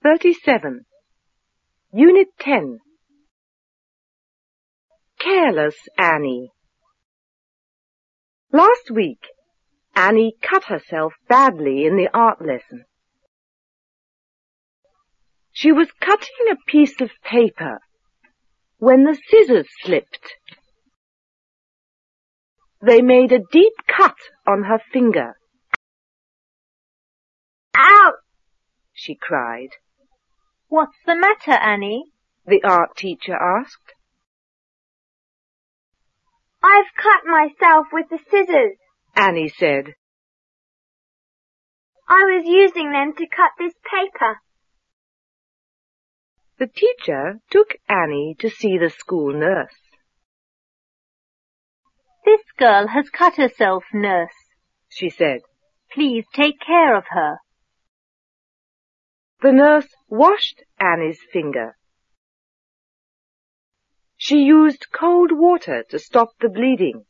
37. Unit 10. Careless Annie. Last week, Annie cut herself badly in the art lesson. She was cutting a piece of paper when the scissors slipped. They made a deep cut on her finger. Ouch! She cried. What's the matter, Annie? The art teacher asked. I've cut myself with the scissors, Annie said. I was using them to cut this paper. The teacher took Annie to see the school nurse. This girl has cut herself, nurse, she said. Please take care of her. The nurse washed Annie's finger. She used cold water to stop the bleeding.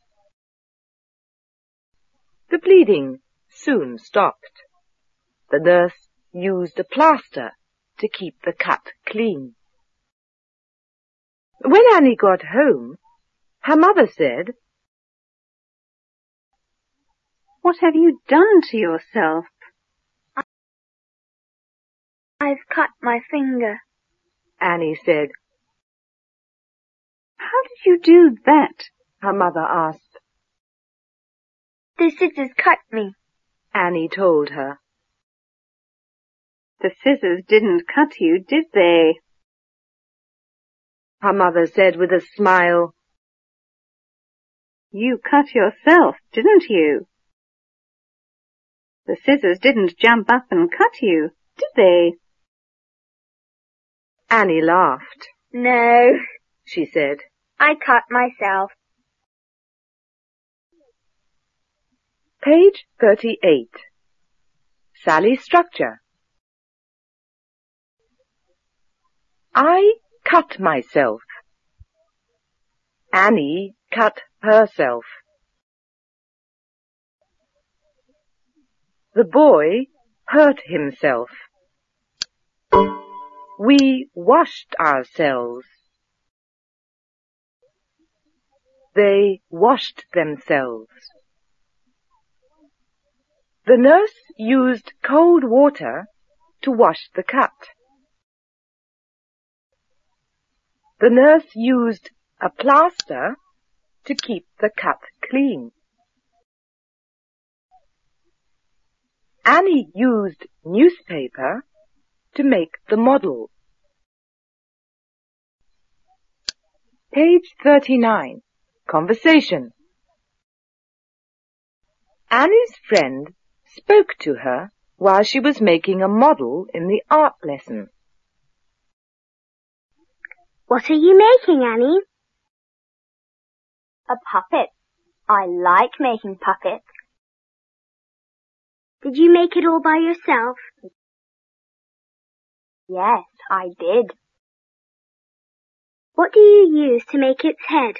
The bleeding soon stopped. The nurse used a plaster to keep the cut clean. When Annie got home, her mother said, "What have you done to yourself?" I've cut my finger, Annie said. "How did you do that?" her mother asked. The scissors cut me, Annie told her. "The scissors didn't cut you, did they?" her mother said with a smile. "You cut yourself, didn't you? The scissors didn't jump up and cut you, did they?" Annie laughed. No, she said. I cut myself. Page 38. Sally Structure. I cut myself. Annie cut herself. The boy hurt himself. We washed ourselves. They washed themselves. The nurse used cold water to wash the cut. The nurse used a plaster to keep the cut clean. Annie used newspaper to make the model. Page 39. Conversation. Annie's friend spoke to her while she was making a model in the art lesson. What are you making, Annie? A puppet. I like making puppets. Did you make it all by yourself? Yes, I did. What do you use to make its head?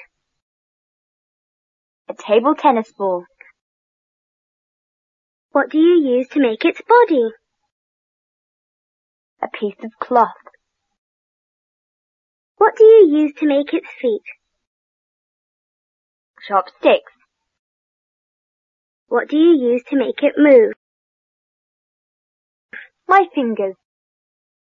A table tennis ball. What do you use to make its body? A piece of cloth. What do you use to make its feet? Chopsticks. What do you use to make it move? My fingers.